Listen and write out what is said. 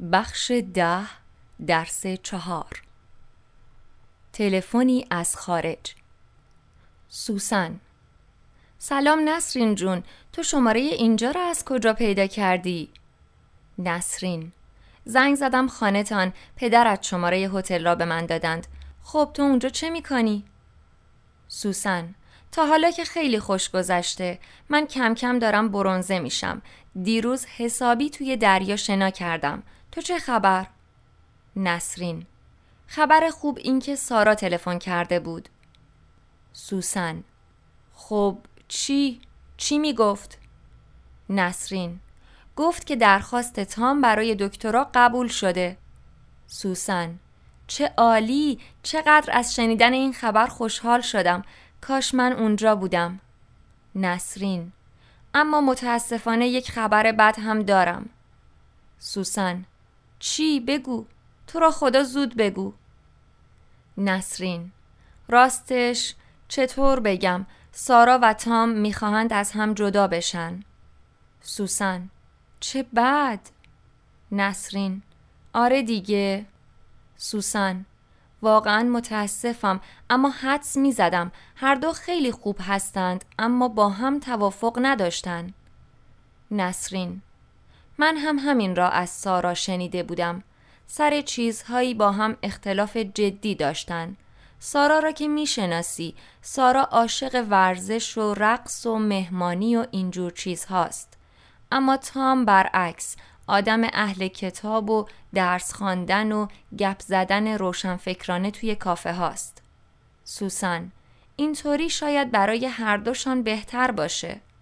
بخش 10 درس 4 تلفنی از خارج. سوسن: سلام نسرین جون، تو شماره اینجا را از کجا پیدا کردی؟ نسرین: زنگ زدم خانه تان، پدرت شماره هتل را به من دادند. خب تو اونجا چه میکنی؟ سوسن: تا حالا که خیلی خوش گذشته، من کم کم دارم برنزه میشم. دیروز حسابی توی دریا شنا کردم. تو چه خبر؟ نسرین: خبر خوب این که سارا تلفن کرده بود. سوسن: خب چی میگفت؟ نسرین: گفت که درخواست تام برای دکترا قبول شده. سوسن: چه عالی، چقدر از شنیدن این خبر خوشحال شدم. کاش من اونجا بودم. نسرین: اما متاسفانه یک خبر بد هم دارم. سوسن: چی؟ بگو، تو را خدا زود بگو. نسرین: راستش چطور بگم، سارا و تام میخواهند از هم جدا بشن. سوسن: چه بد. نسرین: آره دیگه. سوسن: واقعا متاسفم، اما حدس میزدم. هر دو خیلی خوب هستند، اما با هم توافق نداشتن. نسرین: من هم همین را از سارا شنیده بودم. سر چیزهایی با هم اختلاف جدی داشتن. سارا را که میشناسی، سارا عاشق ورزش و رقص و مهمانی و اینجور چیزهاست. اما تام برعکس، آدم اهل کتاب و درس خواندن و گپ زدن روشنفکرانه توی کافه هاست. سوسن: اینطوری شاید برای هر دوشان بهتر باشه.